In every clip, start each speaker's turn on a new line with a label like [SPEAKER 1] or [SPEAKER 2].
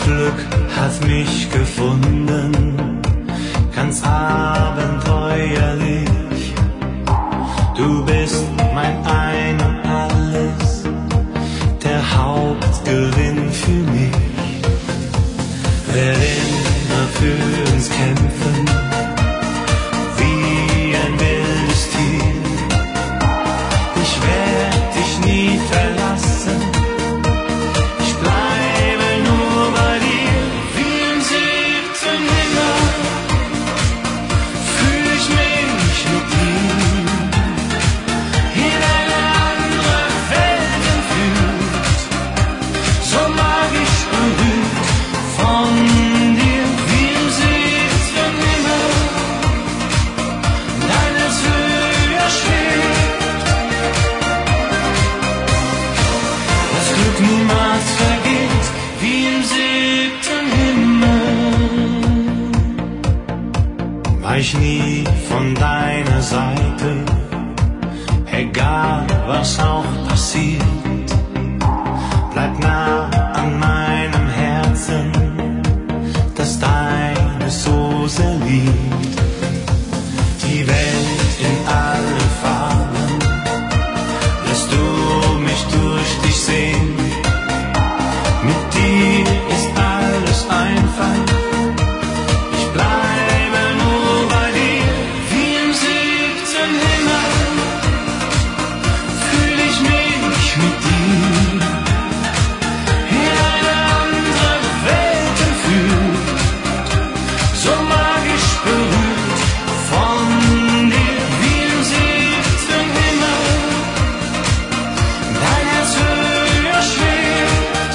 [SPEAKER 1] Glück hat mich gefunden, ganz abenteuerlich. Du bist mein Ein und Alles, der Hauptgewinn für mich. Werde immer für uns kämpfen, wie ein wildes Tier. Ich werde dich nie verlassen, ich bleibe nur bei dir. Wie im 7. Himmel fühl ich mich mit dir, in eine andere Welt entführt, so magisch berührt von dir. Wie im 7. Himmel, dein Herz höher schwebt, das Glück niemals vergeht. Wie im 7. Himmel weich nie von deiner Seite, egal was auch passiert. Bleib nah an meinem Herzen, das deines so sehr liebt. Die Welt in allen Farben lässt du mich durch dich sehen. Mit dir ist alles einfach, ich bleibe nur bei dir. Wie im 7. Himmel fühl ich mich mit dir, in eine andere Welt entführt, so magisch berührt von dir. Wie im 7. Himmel, dein Herz höher schwebt,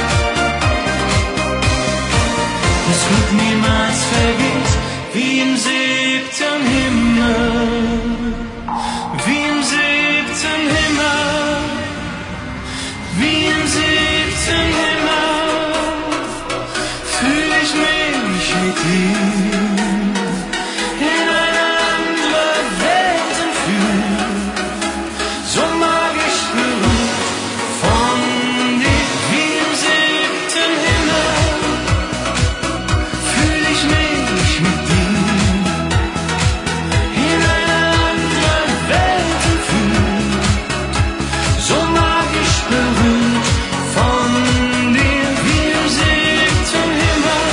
[SPEAKER 1] das Glück niemals vergeht. Wie im 7. Himmel, wie im 7. Himmel, wie im 7. Himmel fühl ich mich mit dir, in eine andere Welt entführt, so magisch berührt von dir. Wie im 7. Himmel fühl ich mich mit dir, in eine andere Welt entführt, so magisch berührt von dir. Wie im 7. Himmel,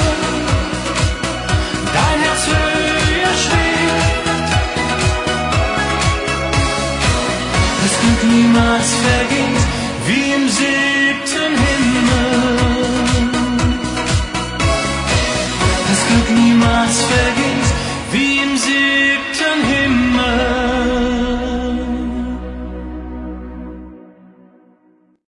[SPEAKER 1] dein Herz höher schwebt, das Glück niemals vergeht. Wie im 7. Himmel.